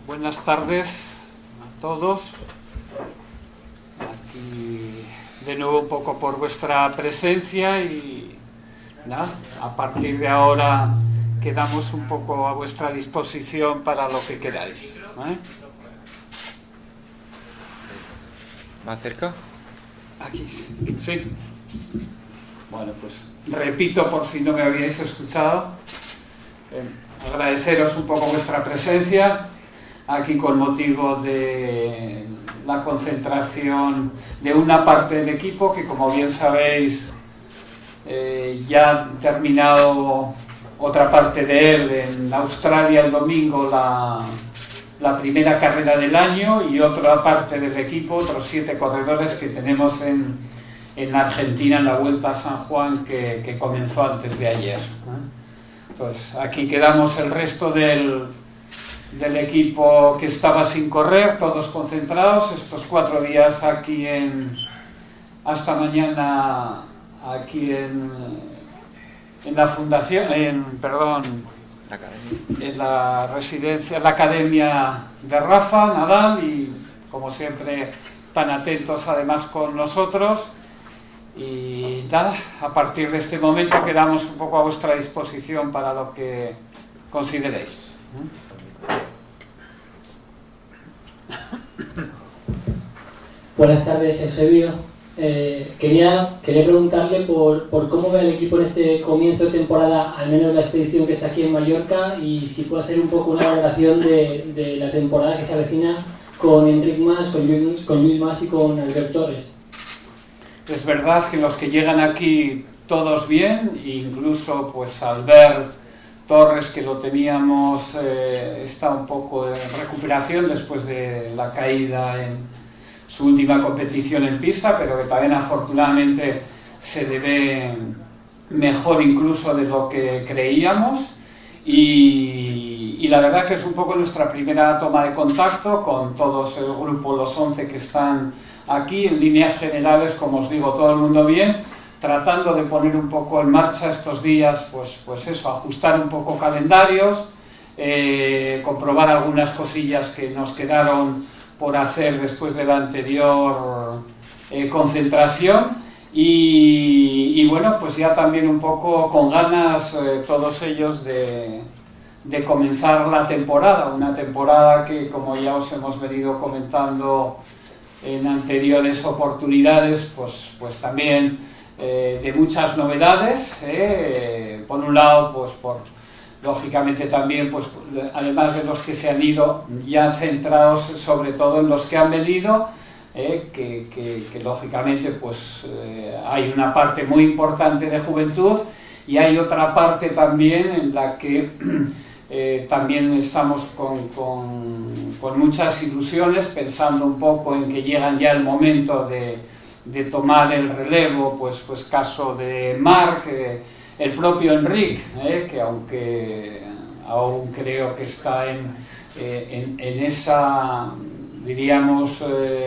Buenas tardes a todos. Aquí de nuevo un poco por vuestra presencia y nada, a partir de ahora quedamos un poco a vuestra disposición para lo que queráis. ¿Más cerca? Aquí, sí. Bueno, pues repito por si no me habíais escuchado. Agradeceros un poco vuestra presencia aquí con motivo de la concentración de una parte del equipo que, como bien sabéis, ya ha terminado otra parte de él en Australia el domingo, la primera carrera del año, y otra parte del equipo, otros 7 corredores que tenemos en Argentina en la Vuelta a San Juan que comenzó antes de ayer. Pues aquí quedamos el resto del equipo que estaba sin correr, todos concentrados estos 4 días aquí hasta mañana aquí en la fundación, en la residencia, la academia de Rafa Nadal, y como siempre tan atentos además con nosotros. Y nada, a partir de este momento quedamos un poco a vuestra disposición para lo que consideréis. Buenas tardes, Eusebio. Quería preguntarle por cómo ve el equipo en este comienzo de temporada, al menos la expedición que está aquí en Mallorca, y si puede hacer un poco una valoración de la temporada que se avecina con Enric Mas, con Lluís Mas y con Albert Torres. Es verdad que los que llegan aquí todos bien, incluso pues Albert Torres, que lo teníamos, está un poco en recuperación después de la caída en su última competición en Pisa, pero que también afortunadamente se le ve mejor incluso de lo que creíamos. Y la verdad que es un poco nuestra primera toma de contacto con todos el grupo, los 11 que están aquí. En líneas generales, como os digo, todo el mundo bien, tratando de poner un poco en marcha estos días, pues eso, ajustar un poco calendarios, comprobar algunas cosillas que nos quedaron por hacer después de la anterior concentración, y bueno, pues ya también un poco con ganas todos ellos de comenzar la temporada, una temporada que, como ya os hemos venido comentando en anteriores oportunidades, pues también de muchas novedades, por un lado, pues lógicamente también, pues además de los que se han ido, ya centrados sobre todo en los que han venido, que lógicamente pues hay una parte muy importante de juventud, y hay otra parte también en la que también estamos con muchas ilusiones, pensando un poco en que llegan ya el momento de tomar el relevo, pues caso de Marc, el propio Enric, que aunque aún creo que está en esa, diríamos,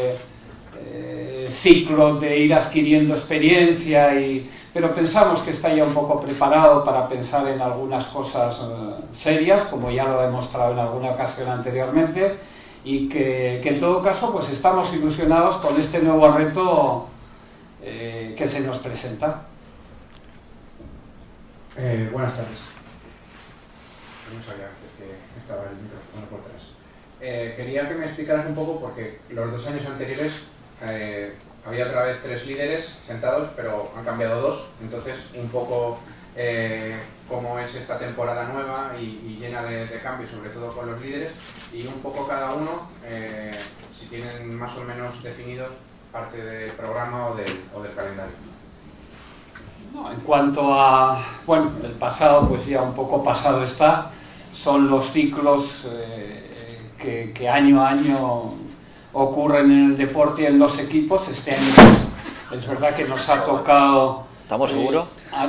ciclo de ir adquiriendo experiencia, pero pensamos que está ya un poco preparado para pensar en algunas cosas serias, como ya lo ha demostrado en alguna ocasión anteriormente, y que en todo caso pues estamos ilusionados con este nuevo reto que se nos presenta. Buenas tardes. No sabía que estaba el micrófono por atrás. Quería que me explicaras un poco, porque los 2 años anteriores había otra vez 3 líderes sentados, pero han cambiado 2, entonces un poco cómo es esta temporada nueva y llena de cambios, sobre todo con los líderes, y un poco cada uno, si tienen más o menos definidos parte del programa o del calendario. No, en cuanto a, bueno, el pasado, pues ya un poco pasado está, son los ciclos que año a año ocurren en el deporte y en los equipos. Este año es verdad que nos ha tocado... ¿Estamos seguros?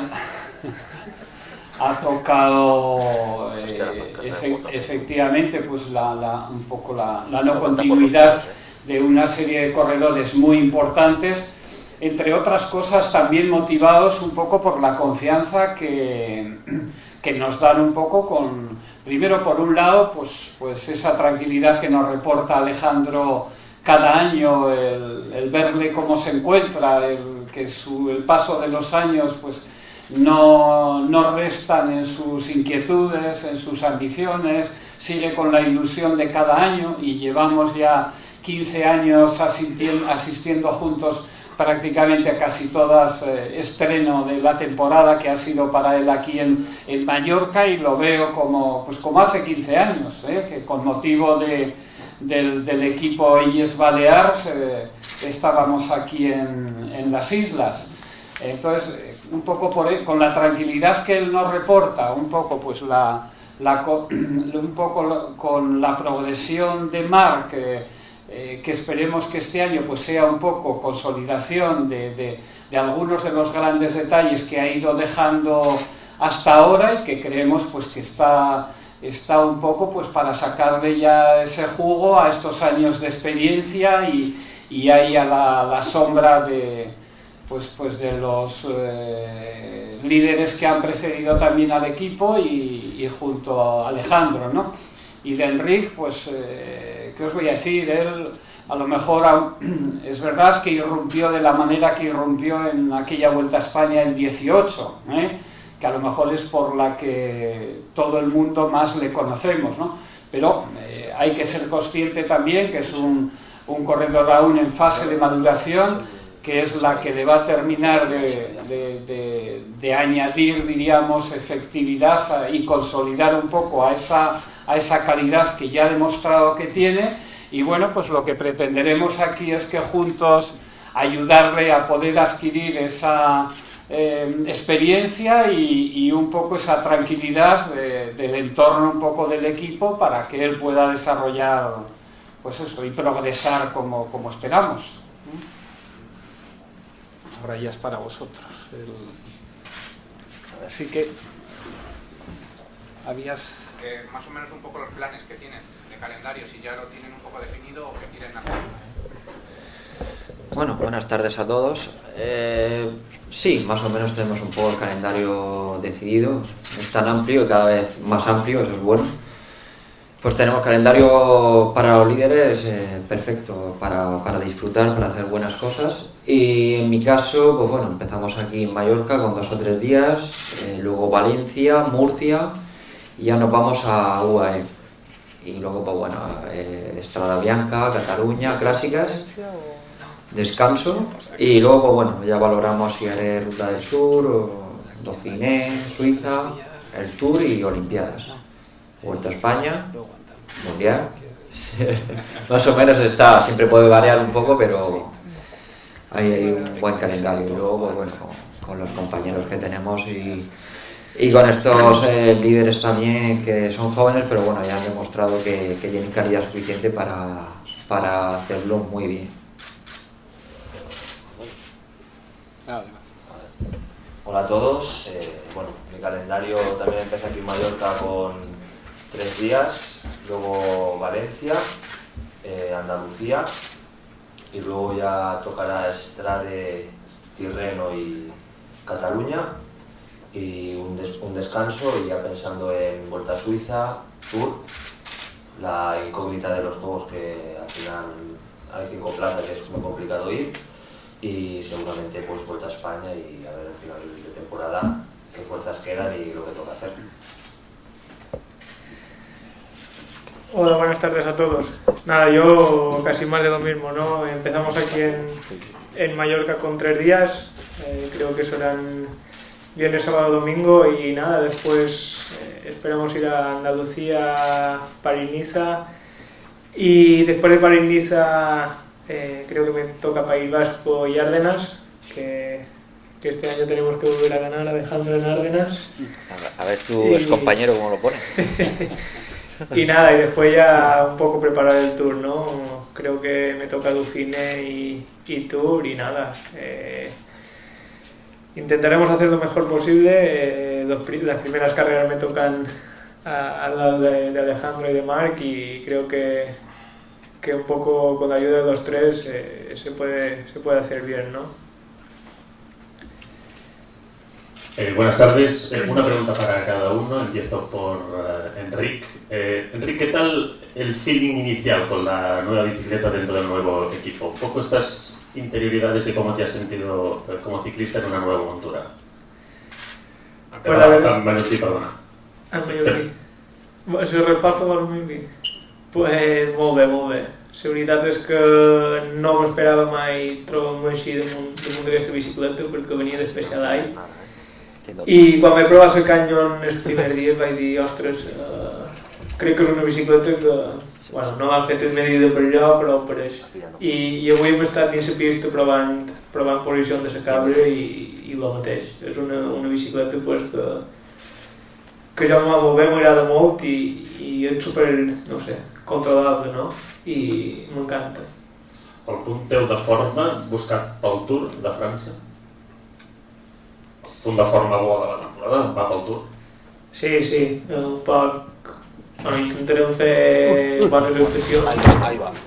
Ha tocado efectivamente pues un poco la no continuidad de una serie de corredores muy importantes, entre otras cosas también motivados un poco por la confianza que que nos dan un poco primero por un lado, pues esa tranquilidad que nos reporta Alejandro cada año, el verle cómo se encuentra, que el paso de los años pues no restan en sus inquietudes, en sus ambiciones, sigue con la ilusión de cada año y llevamos ya 15 años asistiendo juntos prácticamente a casi todas estreno de la temporada que ha sido para él aquí en Mallorca, y lo veo como hace 15 años, que con motivo del equipo Illes Balears estábamos aquí en las islas. Entonces, un poco con la tranquilidad que él nos reporta, un poco pues con la progresión de Marc, que esperemos que este año pues sea un poco consolidación de algunos de los grandes detalles que ha ido dejando hasta ahora, y que creemos pues que está un poco pues para sacarle ya ese jugo a estos años de experiencia y ahí a la sombra de los líderes que han precedido también al equipo y junto a Alejandro, ¿no? Y de Enric, pues, ¿qué os voy a decir? Él, a lo mejor, es verdad que irrumpió de la manera que irrumpió en aquella Vuelta a España el 18, que a lo mejor es por la que todo el mundo más le conocemos, ¿no? Pero hay que ser consciente también que es un corredor aún en fase de maduración, que es la que le va a terminar de añadir, diríamos, efectividad y consolidar un poco a esa calidad que ya ha demostrado que tiene. Y bueno, pues lo que pretenderemos aquí es que juntos ayudarle a poder adquirir esa experiencia y un poco esa tranquilidad del entorno un poco del equipo, para que él pueda desarrollar pues eso y progresar como esperamos. Ahora ya es para vosotros. Así que habías... más o menos un poco los planes que tienen de calendario, si ya lo tienen un poco definido o qué quieren hacer. Bueno, buenas tardes a todos. Sí, más o menos tenemos un poco el calendario decidido. Es tan amplio y cada vez más amplio, eso es bueno. Pues tenemos calendario para los líderes perfecto, para disfrutar, para hacer buenas cosas. Y en mi caso, pues bueno, empezamos aquí en Mallorca con 2 o 3 días, luego Valencia, Murcia, y ya nos vamos a UAE. Y luego, pues bueno, Estrada Bianca, Cataluña, clásicas, descanso, y luego, pues bueno, ya valoramos si haré Ruta del Sur, o Dauphiné, Suiza, el Tour y Olimpiadas. Vuelta a España, Mundial. Más o menos siempre puede variar un poco, pero hay un buen calendario. Y luego, pues bueno, con los compañeros que tenemos y con estos líderes también, que son jóvenes, pero bueno, ya han demostrado que tienen calidad suficiente para hacerlo muy bien. Hola a todos. Bueno, mi calendario también empieza aquí en Mallorca con 3 días, luego Valencia, Andalucía, y luego ya tocará Estrade, Tirreno y Cataluña, y un descanso, y ya pensando en Vuelta a Suiza, Tour, la incógnita de los juegos, que al final hay 5 plazas que es muy complicado ir, y seguramente pues Vuelta a España, y a ver al final de temporada qué fuerzas quedan y lo que toca hacer. Hola, buenas tardes a todos. Nada, yo casi más de lo mismo, ¿no? Empezamos aquí en Mallorca con 3 días, creo que serán viernes, sábado, domingo, y nada, después esperamos ir a Andalucía, París-Niza, y después de París-Niza creo que me toca País Vasco y Árdenas, que este año tenemos que volver a ganar a Alejandro en Árdenas. A ver tu excompañero cómo lo pone. Y nada, y después ya un poco preparar el Tour, ¿no? Creo que me toca Dauphiné y Tour, y nada. Intentaremos hacer lo mejor posible. Las primeras carreras me tocan al lado de Alejandro y de Marc, y creo que un poco con la ayuda de los tres se puede hacer bien, ¿no? Buenas tardes. Una pregunta para cada uno. Empiezo por Enric. Enric, ¿qué tal el feeling inicial con la nueva bicicleta dentro del nuevo equipo? Un poco estas interioridades de cómo te has sentido como ciclista en una nueva montura. Pues la verdad... Mallorquí, perdona. En Mallorquí. Si ho reparto per mi, pues molt bé, molt bé. La veritat és que no m'esperava mai trobar-me així damunt d'aquesta bicicleta perquè venia de Specialized i quan vaig provar la Canyon els primers dies vaig dir, ostres, crec que és una bicicleta que bueno, no m'han fet medida per allò però per això i avui hem estat dins la pista provant posicions de la cabra i el mateix, és una bicicleta pues, que ja m'ha molt bé, m'agrada molt i és super, no sé, controlable, no? I m'encanta. El punt teu de forma buscat pel Tour de França? El punt de forma bo de la temporada va pel Tour? Sí, un poc... Bueno, intentarem fer bones actuacions. Ahí va.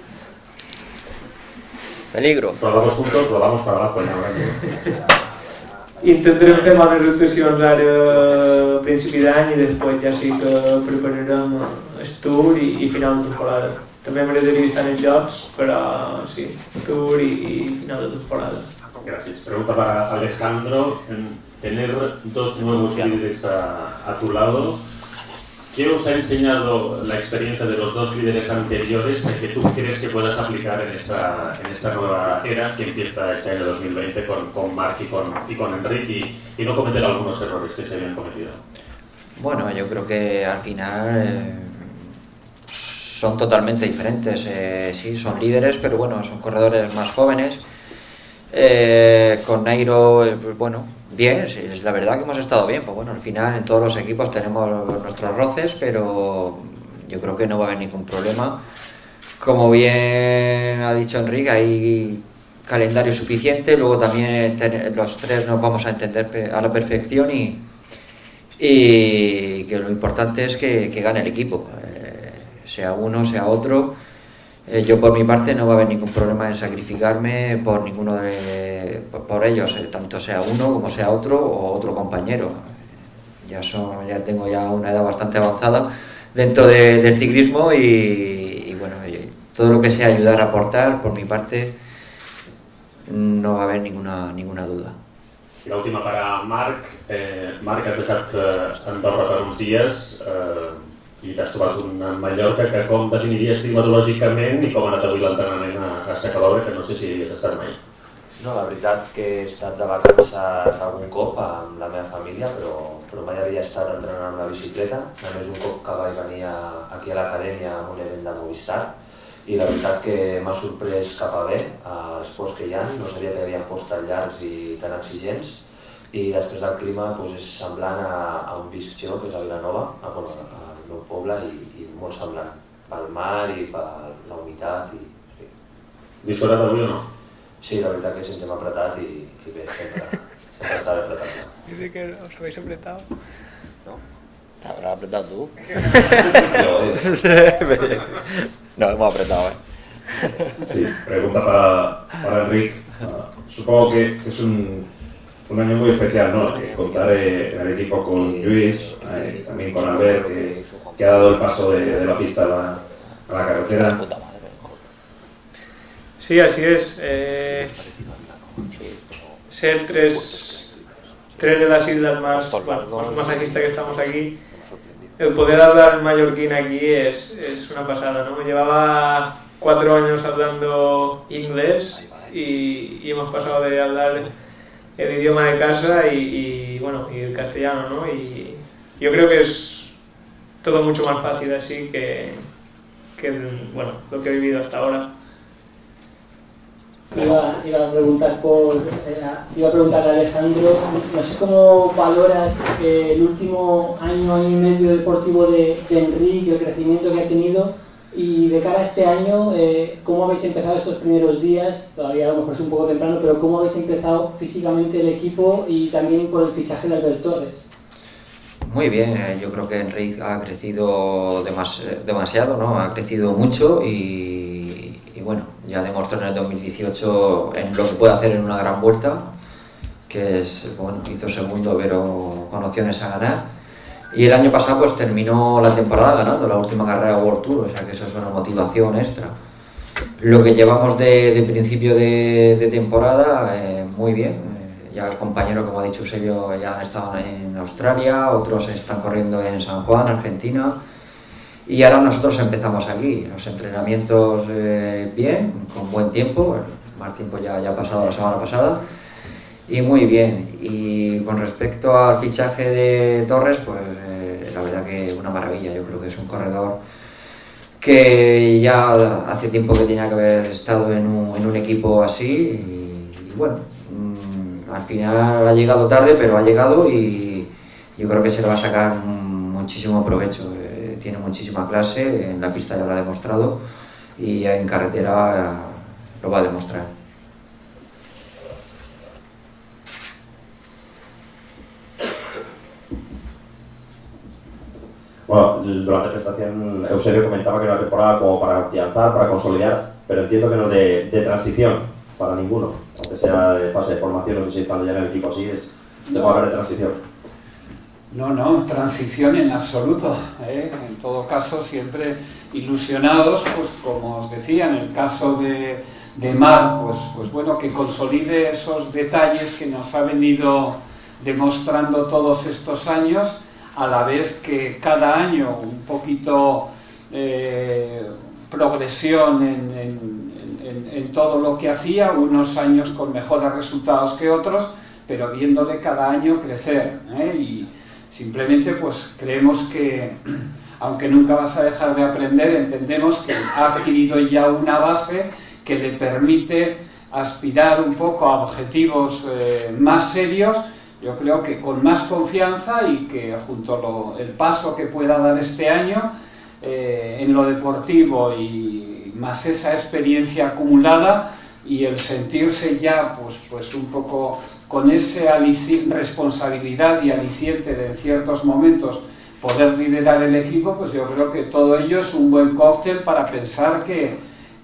Peligro. Rodamos juntos, rodamos para abajo. Intentarem fer bones actuacions ara a principi d'any i després ja sí que prepararem el Tour i final de temporada. També m'agradaria estar en els Jocs, però sí, Tour y final de temporada. Gracias. Pregunta para Alejandro. Tener dos nuevos líderes a tu lado, ¿qué os ha enseñado la experiencia de los dos líderes anteriores que tú crees que puedas aplicar en esta nueva era que empieza este año 2020 con Marc y con Enric y no cometer algunos errores que se habían cometido? Bueno, yo creo que al final son totalmente diferentes. Sí, son líderes, pero bueno, son corredores más jóvenes. Con Nairo, pues bueno, bien, sí, es la verdad que hemos estado bien. Pues bueno, al final en todos los equipos tenemos nuestros roces, pero yo creo que no va a haber ningún problema. Como bien ha dicho Enric, hay calendario suficiente, luego también los tres nos vamos a entender a la perfección y que lo importante es que gane el equipo, sea uno, sea otro. Yo por mi parte no va a haber ningún problema en sacrificarme por ninguno por ellos, tanto sea uno como sea otro o otro compañero. Ya tengo ya una edad bastante avanzada dentro del ciclismo y bueno, todo lo que sea ayudar a aportar, por mi parte no va a haber ninguna duda. I l'última per a Marc. Marc, has deixat Andorra per uns dies i t'has trobat una Mallorca que com definiries climatològicament i com ha anat avui l'entrenament a Sacalobra, que no sé si hi has estat mai. No, la veritat que he estat de vacances algun cop amb la meva família, però mai havia estat entrenant amb la bicicleta. Només un cop que vaig venir aquí a l'acadèmia amb un event de Movistar i la veritat que m'ha sorprès cap a bé els ports que hi ha. No sabia que hi havia ports tan llargs i tan exigents i després del clima és semblant a un Visc-Xó, que és a Vilanova, al meu poble, i molt semblant pel mar i per la humitat. Disfrutat avui o no? Sí, la veritat que ens hem apretat i bé, sempre està bé apretat. Dice que os habéis apretado. No, te habrás apretado tú. No, hemos apretado, Sí, pregunta para Enric. Supongo que es un año muy especial, ¿no? Que contar en el equipo con Luis, también con Albert, que ha dado el paso de la pista a la carretera. Sí, así es. Ser tres de las islas más masajistas que estamos aquí, el poder hablar mallorquín aquí es una pasada, ¿no? Llevaba 4 años hablando inglés y hemos pasado de hablar el idioma de casa y el castellano, ¿no? Y yo creo que es todo mucho más fácil así que lo que he vivido hasta ahora. Iba a preguntar a Alejandro, no sé cómo valoras el último año y medio deportivo de Enric, el crecimiento que ha tenido, y de cara a este año, ¿cómo habéis empezado estos primeros días? Todavía a lo mejor es un poco temprano, pero ¿cómo habéis empezado físicamente el equipo y también por el fichaje de Albert Torres? Muy bien, yo creo que Enric ha crecido demasiado, ¿no? Ha crecido mucho y bueno, ya demostró en el 2018 en lo que puede hacer en una gran vuelta, que es, bueno, hizo segundo pero con opciones a ganar. Y el año pasado pues terminó la temporada ganando la última carrera World Tour, o sea que eso es una motivación extra. Lo que llevamos de principio de temporada, muy bien. Ya compañeros, como ha dicho Eusebio, ya han estado en Australia, otros están corriendo en San Juan, Argentina. Y ahora nosotros empezamos aquí, los entrenamientos bien, con buen tiempo. Más tiempo ya ha pasado la semana pasada. Y muy bien. Y con respecto al fichaje de Torres, pues la verdad que una maravilla. Yo creo que es un corredor que ya hace tiempo que tenía que haber estado en un equipo así. Y bueno, al final ha llegado tarde, pero ha llegado y yo creo que se le va a sacar muchísimo provecho. Tiene muchísima clase, en la pista ya lo ha demostrado y en carretera lo va a demostrar. Bueno, durante la presentación Eusebio comentaba que era una temporada como para afianzar, para consolidar, pero entiendo que no de transición para ninguno, aunque sea de fase de formación, no sé si estando ya en el equipo así, se puede hablar de transición. No, transición en absoluto. En todo caso, siempre ilusionados, pues como os decía, en el caso de Mar, pues bueno, que consolide esos detalles que nos ha venido demostrando todos estos años, a la vez que cada año un poquito progresión en todo lo que hacía, unos años con mejores resultados que otros, pero viéndole cada año crecer, y simplemente pues creemos que, aunque nunca vas a dejar de aprender, entendemos que ha adquirido ya una base que le permite aspirar un poco a objetivos más serios, yo creo que con más confianza, y que junto el paso que pueda dar este año en lo deportivo y más esa experiencia acumulada y el sentirse ya pues un poco con esa responsabilidad y aliciente de en ciertos momentos poder liderar el equipo, pues yo creo que todo ello es un buen cóctel para pensar que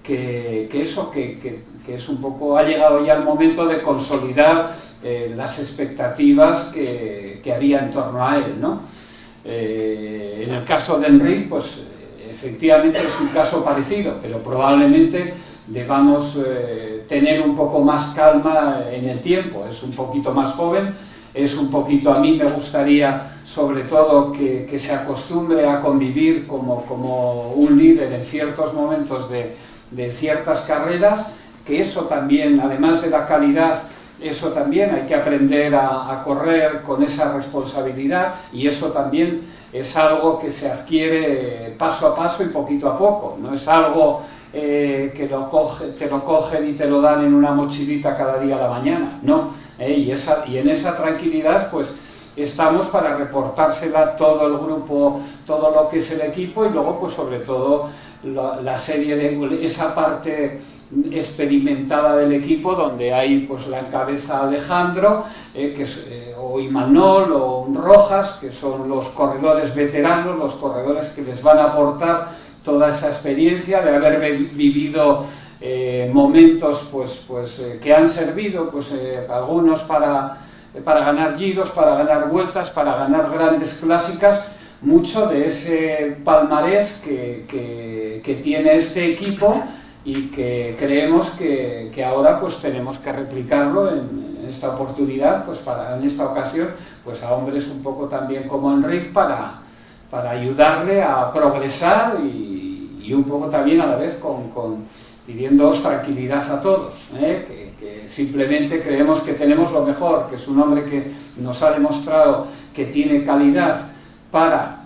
es un poco, ha llegado ya el momento de consolidar las expectativas que había en torno a él, ¿no? En el caso de Enric, pues efectivamente es un caso parecido, pero probablemente debamos tener un poco más calma en el tiempo. Es un poquito más joven, es un poquito, a mí me gustaría sobre todo que se acostumbre a convivir como un líder en ciertos momentos de ciertas carreras, que eso también, además de la calidad, eso también hay que aprender a correr con esa responsabilidad, y eso también es algo que se adquiere paso a paso y poquito a poco, no es algo que te lo cogen y te lo dan en una mochilita cada día a la mañana, no, y en esa tranquilidad pues estamos para reportársela a todo el grupo, todo lo que es el equipo, y luego pues sobre todo la serie de esa parte experimentada del equipo, donde hay pues la encabeza Alejandro, o Imanol o Rojas, que son los corredores veteranos, los corredores que les van a aportar toda esa experiencia de haber vivido momentos que han servido, algunos para ganar giros, para ganar vueltas, para ganar grandes clásicas, mucho de ese palmarés que tiene este equipo, y que creemos que ahora pues tenemos que replicarlo en esta oportunidad, pues en esta ocasión, pues a hombres un poco también como Enric, para ayudarle a progresar y un poco también a la vez pidiéndoos tranquilidad a todos, que simplemente creemos que tenemos lo mejor, que es un hombre que nos ha demostrado que tiene calidad para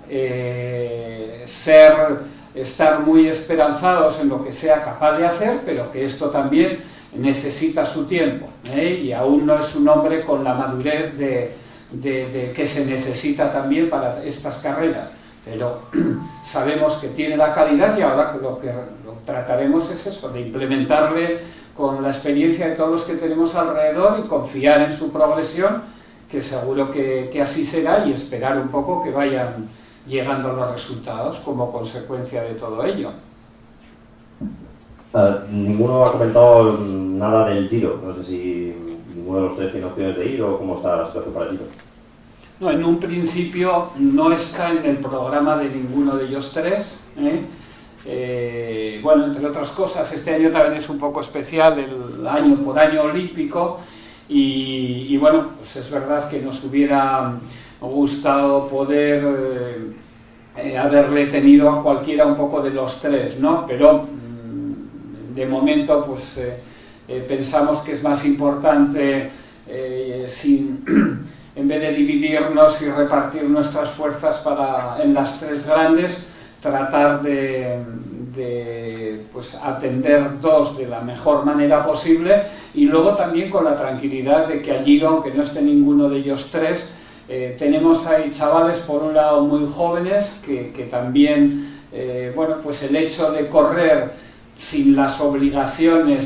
estar muy esperanzados en lo que sea capaz de hacer, pero que esto también necesita su tiempo, y aún no es un hombre con la madurez que se necesita también para estas carreras, pero sabemos que tiene la calidad, y ahora lo que trataremos es eso, de implementarle con la experiencia de todos los que tenemos alrededor y confiar en su progresión, que seguro que así será, y esperar un poco que vayan llegando los resultados como consecuencia de todo ello. Ninguno ha comentado nada del Giro, no sé si ninguno ¿Ninguno de los tres tiene opciones de ir o cómo está la situación para ti? No, en un principio no está en el programa de ninguno de ellos tres, bueno, entre otras cosas, este año también es un poco especial, el año por año olímpico, y bueno, pues es verdad que nos hubiera gustado poder haberle tenido a cualquiera un poco de los tres, ¿no? Pero de momento pues pensamos que es más importante en vez de dividirnos y repartir nuestras fuerzas en las tres grandes, tratar de pues, atender dos de la mejor manera posible, y luego también con la tranquilidad de que allí, aunque no esté ninguno de ellos tres, tenemos ahí chavales por un lado muy jóvenes que también, bueno, pues el hecho de correr sin las obligaciones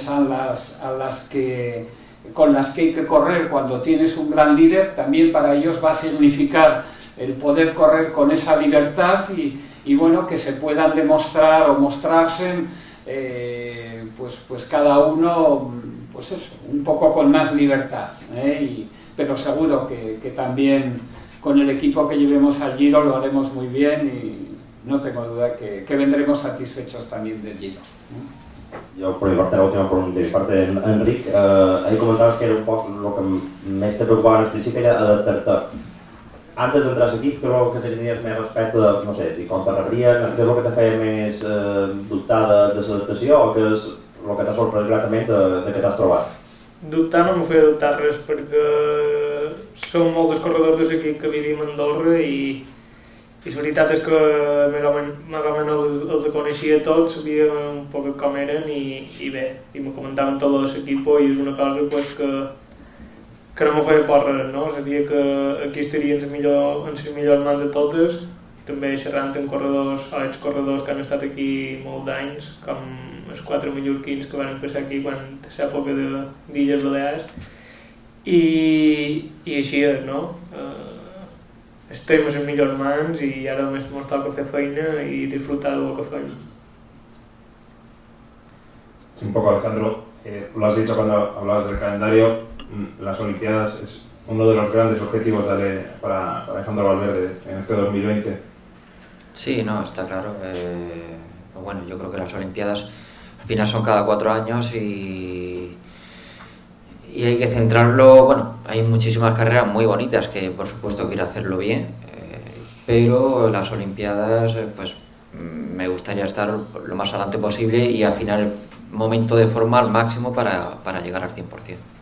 con las que hay que correr cuando tienes un gran líder, también para ellos va a significar el poder correr con esa libertad y bueno, que se puedan demostrar o mostrarse pues cada uno pues eso, un poco con más libertad, pero seguro que también con el equipo que llevemos al Giro lo haremos muy bien y no tengo duda que vendremos satisfechos también del Giro. Jo, per mi parte, l'última pregunta de parte d'Enric. Ahir comentaves que era un poc el que més te preocupava al principi era adaptar-te. Antes d'entrar a l'equip, què és el que tenies més respecte de, no sé, com te rebrien, què és el que te feia més dubtar de l'adaptació o què és el que t'ha sorprès gratament de que t'has trobat? Dubtar no m'ho feia dubtar res, perquè som molts els corredors de l'equip que vivim a Andorra i la veritat és que més o menys els coneixia tots, sabia un poc com eren i bé, i me comentaven tot l'equip i és una cosa pues, que no me feia por res, no? Sabia que aquí estaria en les millors mans de totes, també xerrant amb corredors o excorredors que han estat aquí molts d'anys, com els 4 mallorquins que van passar aquí quan l'època d'Illes Balears, i així és, no? Estem a les millors mans i ara només ens toca fer feina y disfrutar de lo que fem. Un poco, Alejandro, lo has dicho cuando hablabas del calendario, las Olimpiadas es uno de los grandes objetivos para Alejandro Valverde en este 2020. Sí, no, está claro. Bueno, yo creo que las Olimpiadas al final son cada 4 años y hay que centrarlo. Bueno, hay muchísimas carreras muy bonitas que por supuesto quiero hacerlo bien, pero las Olimpiadas pues me gustaría estar lo más adelante posible y al final el momento de forma al máximo para llegar al 100%.